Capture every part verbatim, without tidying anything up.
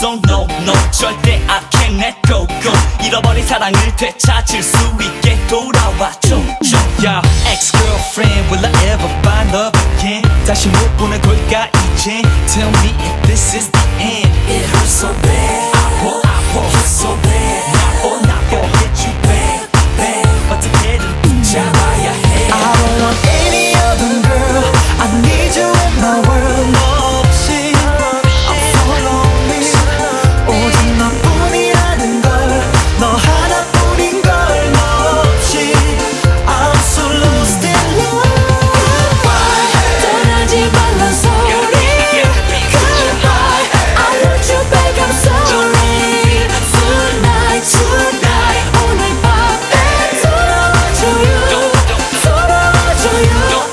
없어 no no 절대 I can't let go go 잃어버린 사랑을 되찾을 수 있게 돌아와줘 yeah. Ex-girlfriend will I ever find love again 다시 못 보는 걸까 이제 Tell me if this is the end It hurts so bad 아파 아파 It's so bad 나빠 나빠 Hit you bad bad 어떻게든 붙잡아야 해 I don't want any other girl I need you in my world 너 없이 I'm so lonely 오직 너뿐이라는 걸 너 하나뿐인 걸 너 없이 I'm so lost in love 떠나지 말란 소리 Goodbye I want you back I'm sorry Tonight tonight 오늘 밤에 돌아와줘요 돌아와줘요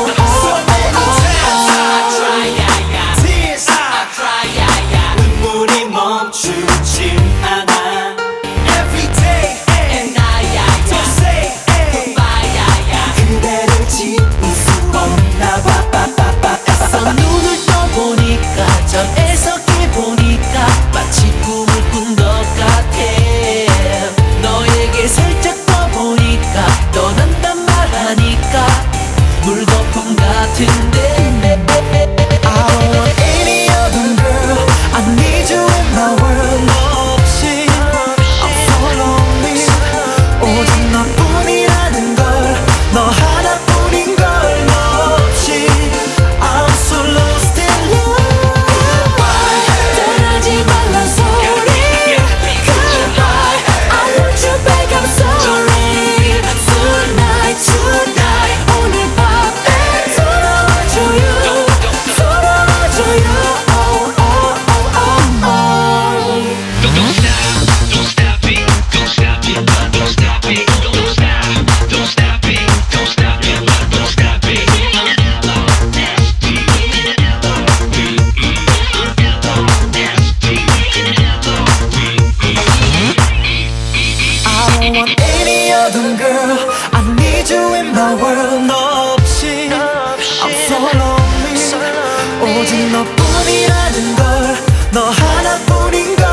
눈물이 멈추지 않아 Every day and night Don't say goodbye 그대를 지울 수 없나 봐 애써 눈을 떠보니까 잠에서 깨보니까 마치 꿈을 꾼 것 같아 너에게 살짝 떠보니까 떠난단 말하니까 물거품 같은데 I don't want any other girl I need you in my world 너 없이 I'm so lonely 오직 너뿐이라는 걸 너 하나뿐인 걸 너 없이 I'm so lost in love 떠나지 말란 소리 Goodbye I want you back I'm sorry Tonight tonight 오늘 밤에 돌아와줘요 돌아와줘요 oh, oh, oh, oh, oh. Don't stop, don't stop it, don't stop it, don't stop it, don't stop, don't stop it, don't stop it, don't stop it. I don't want any other girl I need you in my world 너 없이 I'm so lonely 오직 너뿐이라는 걸 너 하나뿐인 걸